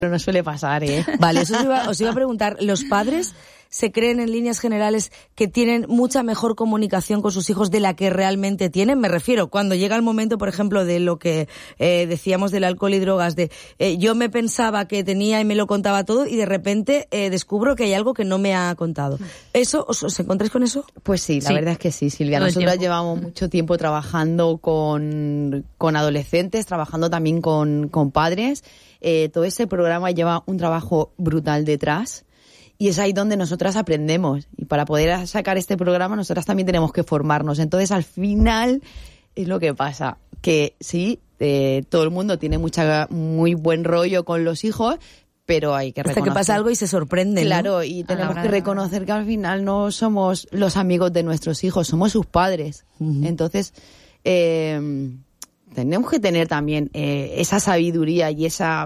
Pero no suele pasar, ¿eh? Vale, eso os iba a preguntar. ¿Los padres se creen en líneas generales que tienen mucha mejor comunicación con sus hijos de la que realmente tienen? Me refiero, cuando llega el momento, por ejemplo, de lo que decíamos del alcohol y drogas, de yo me pensaba que tenía y me lo contaba todo y de repente descubro que hay algo que no me ha contado. ¿Eso os encontráis con eso? Pues sí, la verdad es que sí, Silvia. Nosotras llevamos mucho tiempo trabajando con adolescentes, trabajando también con padres. Todo ese programa lleva un trabajo brutal detrás. Y es ahí donde nosotras aprendemos. Y para poder sacar este programa, nosotras también tenemos que formarnos. Entonces, al final, es lo que pasa. Que sí, todo el mundo tiene muy buen rollo con los hijos, pero hay que reconocer... Hasta que pasa algo y se sorprende, Claro, ¿no? y tenemos que reconocer que al final no somos los amigos de nuestros hijos, somos sus padres. Uh-huh. Entonces, tenemos que tener también esa sabiduría y esa...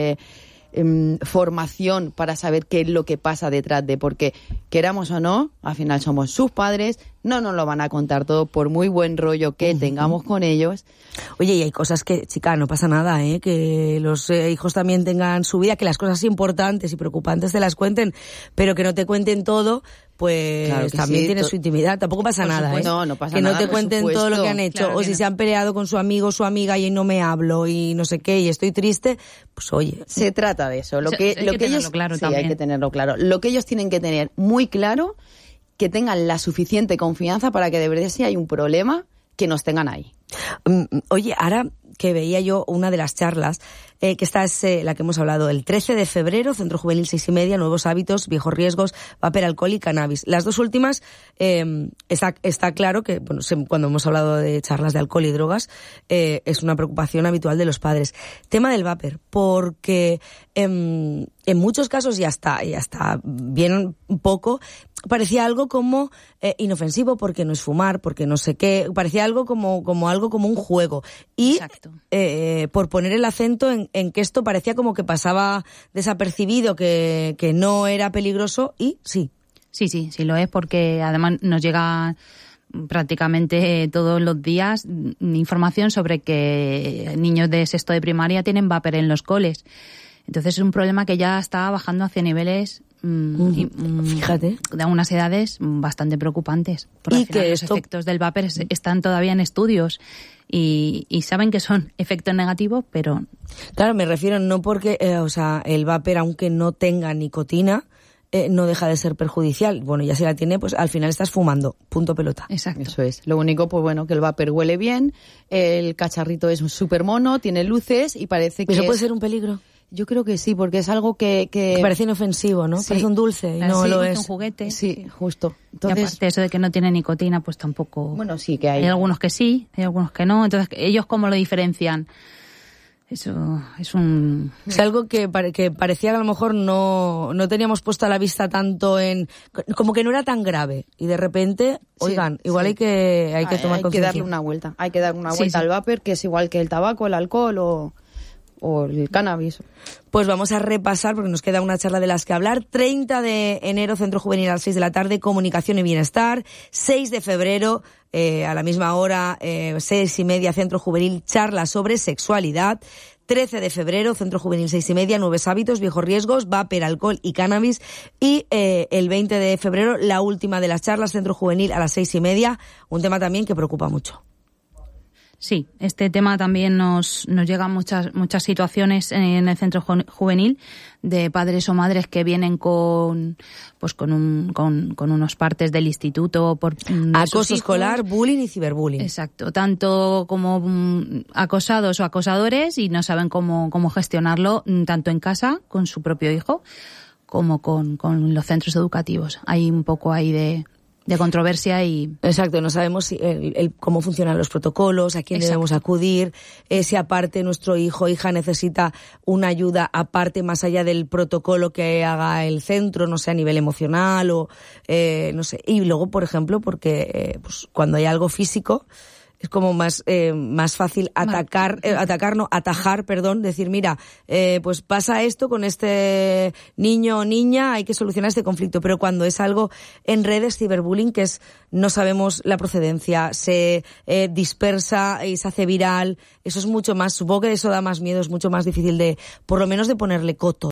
formación para saber qué es lo que pasa detrás de, porque queramos o no, al final somos sus padres, no nos lo van a contar todo por muy buen rollo que tengamos con ellos. Oye, y hay cosas que, chica, no pasa nada, que los hijos también tengan su vida, que las cosas importantes y preocupantes te las cuenten, pero que no te cuenten todo, pues claro también sí, tiene su intimidad, tampoco pasa nada, No pasa que nada, no te cuenten todo lo que han hecho, claro, o si se han peleado con su amigo o su amiga y no me hablo y no sé qué y estoy triste, pues oye. Se trata de eso, hay que ellos claro, sí, también. Hay que tenerlo claro. Lo que ellos tienen que tener muy claro, que tengan la suficiente confianza para que de verdad si hay un problema, que nos tengan ahí. Oye, ahora que veía yo una de las charlas, que esta es la que hemos hablado, el 13 de febrero, Centro Juvenil 6:30, Nuevos Hábitos, Viejos Riesgos, Vapor, Alcohol y Cannabis. Las dos últimas, está claro que, bueno, cuando hemos hablado de charlas de alcohol y drogas, es una preocupación habitual de los padres. Tema del vapor, porque en muchos casos y hasta bien poco, parecía algo como inofensivo porque no es fumar, porque no sé qué, parecía algo como un juego. Y exacto. Por poner el acento en que esto parecía como que pasaba desapercibido, que no era peligroso, y sí. Sí lo es, porque además nos llega prácticamente todos los días información sobre que niños de sexto de primaria tienen vapor en los coles. Entonces es un problema que ya está bajando hacia niveles fíjate, de unas edades bastante preocupantes. Porque y que los efectos del vapor están todavía en estudios y saben que son efectos negativos, pero... Claro, me refiero no porque, el vapor, aunque no tenga nicotina, no deja de ser perjudicial. Bueno, ya si la tiene, pues al final estás fumando. Punto pelota. Exacto. Eso es. Lo único, pues bueno, que el vapor huele bien, el cacharrito es un súper mono, tiene luces y parece que... ¿Eso puede ser un peligro? Yo creo que sí, porque es algo que parece inofensivo, ¿no? Sí. Parece un dulce y no lo es. Un juguete. Sí, justo. Entonces, y aparte eso de que no tiene nicotina, pues tampoco... Bueno, sí que hay. Hay algunos que sí, hay algunos que no. Entonces, ¿ellos cómo lo diferencian? Eso es un... Es algo que parecía que a lo mejor no teníamos puesto a la vista tanto como que no era tan grave. Y de repente, oigan, igual hay que tomar conciencia. Hay que darle una vuelta. Hay que darle una vuelta al vapor, que es igual que el tabaco, el alcohol o el cannabis. Pues vamos a repasar, porque nos queda una charla de las que hablar. 30 de enero, Centro Juvenil a las 6 de la tarde, Comunicación y Bienestar. 6 de febrero, a la misma hora, 6:30, Centro Juvenil, charla sobre sexualidad. 13 de febrero, Centro Juvenil 6:30, Nuevos Hábitos, Viejos Riesgos, Vapor, Alcohol y Cannabis. Y el 20 de febrero, la última de las charlas, Centro Juvenil a las 6:30, un tema también que preocupa mucho. Sí, este tema también nos llegan muchas situaciones en el centro juvenil de padres o madres que vienen con unos partes del instituto por acoso escolar, bullying y ciberbullying. Exacto, tanto como acosados o acosadores y no saben cómo gestionarlo tanto en casa con su propio hijo como con los centros educativos. Hay un poco ahí de controversia y... Exacto, no sabemos cómo funcionan los protocolos, a quién debemos acudir, si aparte nuestro hijo o hija necesita una ayuda aparte más allá del protocolo que haga el centro, no sé, a nivel emocional o no sé. Y luego, por ejemplo, porque pues cuando hay algo físico, es como más fácil atajar, decir, mira, pues pasa esto con este niño o niña, hay que solucionar este conflicto. Pero cuando es algo en redes, ciberbullying, que es, no sabemos la procedencia, se dispersa y se hace viral, eso es mucho más, supongo que eso da más miedo, es mucho más difícil por lo menos de ponerle coto.